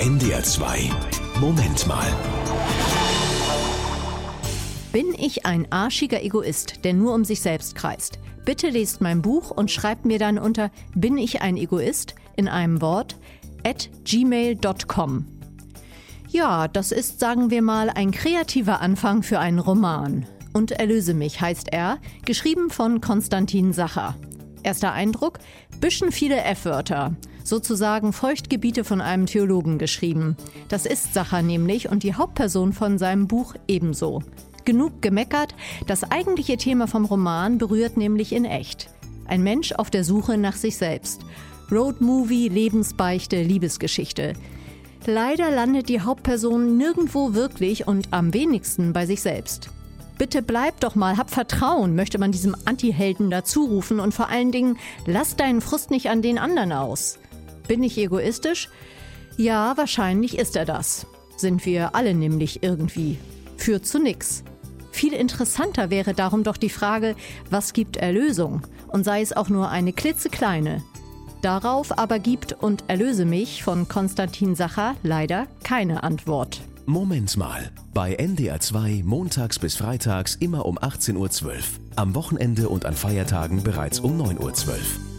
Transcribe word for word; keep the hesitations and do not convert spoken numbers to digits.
N D R zwei. Moment mal. Bin ich ein arschiger Egoist, der nur um sich selbst kreist? Bitte lest mein Buch und schreibt mir dann unter bin ich ein Egoist in einem Wort at gmail punkt com. Ja, das ist, sagen wir mal, ein kreativer Anfang für einen Roman. Und Erlöse mich heißt er, geschrieben von Konstantin Sacher. Erster Eindruck, bisschen viele F-Wörter, sozusagen Feuchtgebiete von einem Theologen geschrieben. Das ist Sacher nämlich und die Hauptperson von seinem Buch ebenso. Genug gemeckert, das eigentliche Thema vom Roman berührt nämlich in echt. Ein Mensch auf der Suche nach sich selbst. Roadmovie, Lebensbeichte, Liebesgeschichte. Leider landet die Hauptperson nirgendwo wirklich und am wenigsten bei sich selbst. Bitte bleib doch mal, hab Vertrauen, möchte man diesem Antihelden dazurufen und vor allen Dingen, lass deinen Frust nicht an den anderen aus. Bin ich egoistisch? Ja, wahrscheinlich ist er das. Sind wir alle nämlich irgendwie. Führt zu nix. Viel interessanter wäre darum doch die Frage, was gibt Erlösung? Und sei es auch nur eine klitzekleine. Darauf aber gibt und Erlöse mich von Konstantin Sacher leider keine Antwort. Moment mal. Bei N D R zwei montags bis freitags immer um achtzehn Uhr zwölf. Am Wochenende und an Feiertagen bereits um neun Uhr zwölf.